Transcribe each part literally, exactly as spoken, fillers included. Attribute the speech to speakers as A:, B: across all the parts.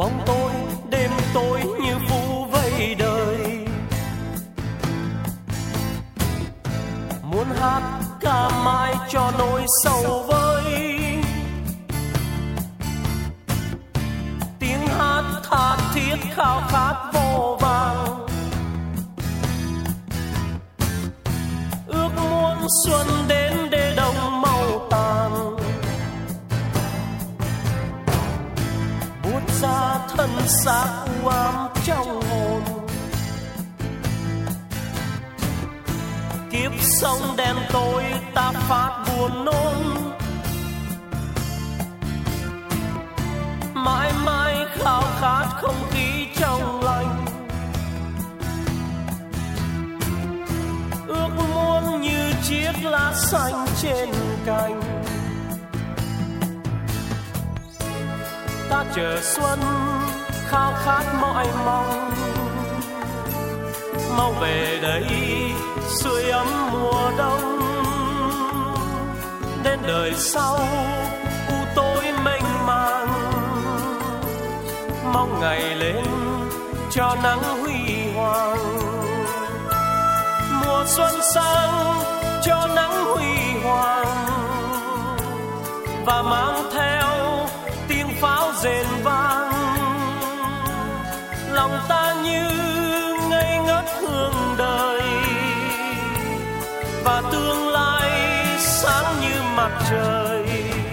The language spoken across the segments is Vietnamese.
A: bóng tối đêm tối như phủ vây đời. Muốn hát ca mãi cho nỗi sầu vơi, tiếng hát tha thiết khao khát vô vàng. Ước muốn xuân đến để đông màu tàn, buốt ra thân xác u ám trong hồn. Kiếp sống đen tối ta phát buồn nôn, mãi mãi khao khát không khí trong lành. Ước muốn như chiếc lá xanh trên cành, ta chờ xuân khao khát mỏi mong. Mau về đây sưởi ấm mùa đông, đến đời sau u tối mênh mang. Mong ngày lên cho nắng huy hoàng, mùa xuân sang cho nắng huy hoàng, và mang theo tiếng pháo rền vang. Lòng ta như ngây ngất hương đời, và tương lai sáng như mặt trời.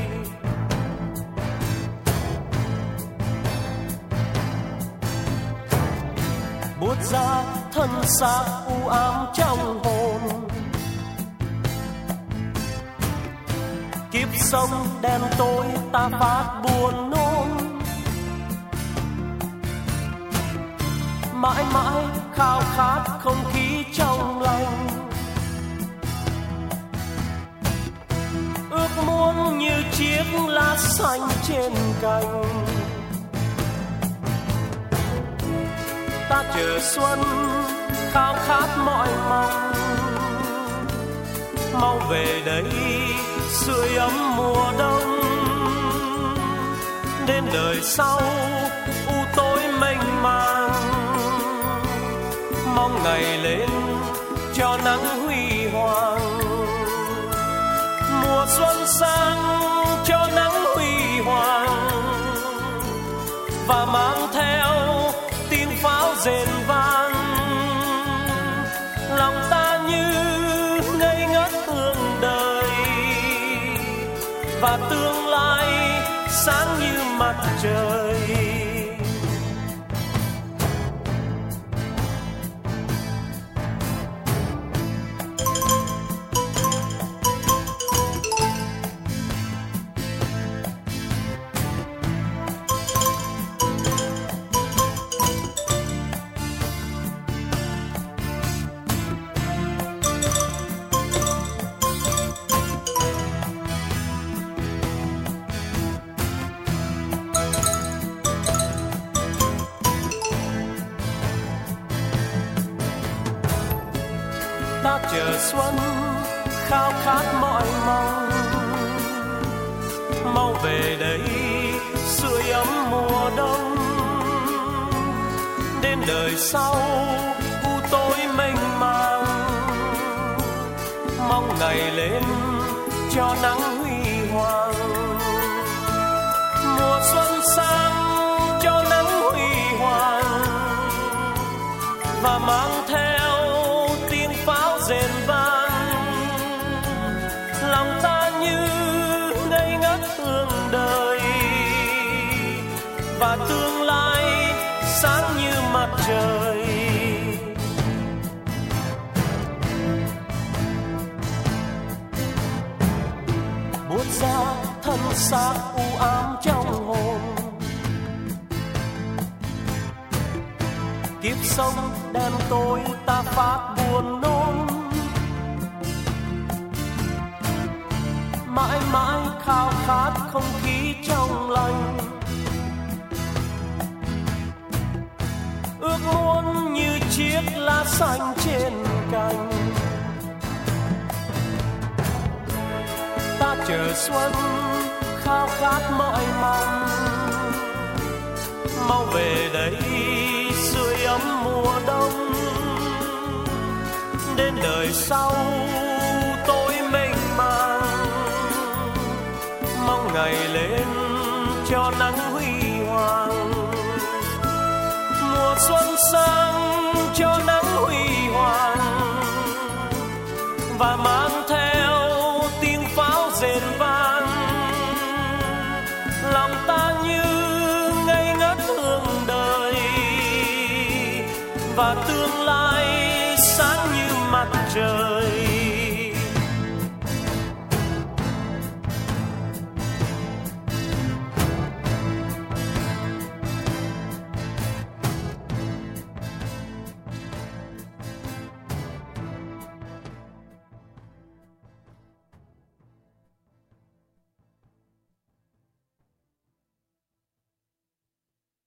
A: Buốt ra thân xác u ám trong hồn, kiếp sống đen tối ta phát buồn nôn. Mãi mãi khao khát không khí trong lành, ước muốn như chiếc lá xanh trên cành. Ta chờ xuân khao khát mỏi mong, mau về đây sưởi ấm mùa đông. Đến đời sau u tối mênh mang, mong ngày lên cho nắng huy hoàng. Mùa xuân sang cho nắng huy hoàng, và mang theo tiếng pháo rền vang. Lòng ta như ngây ngất hương đời, và tương lai sáng như mặt trời. Ta chờ xuân khao khát mỏi mong, mau về đây sưởi ấm mùa đông. Đến đời sau u tối mênh mang, mong ngày lên cho nắng huy hoàng. Mùa xuân sang cho nắng huy hoàng, và mang theo tiếng pháo rền vang. Lòng ta như ngây ngất hương đời, và tương lai sáng như mặt trời. Buốt ra thân xác u ám trong hồn, kiếp sống đen tối ta phát buồn nôn. Mãi mãi khao khát không khí trong lành, ước muốn như chiếc lá xanh trên cành. Ta chờ xuân khao khát mỏi mong, mau sau tôi mênh mang, mong ngày lên cho nắng huy hoàng, mùa xuân sang cho nắng huy hoàng, và mang theo tiếng pháo rền vang. Lòng ta như ngây ngất hương đời, và tương lai sáng như mặt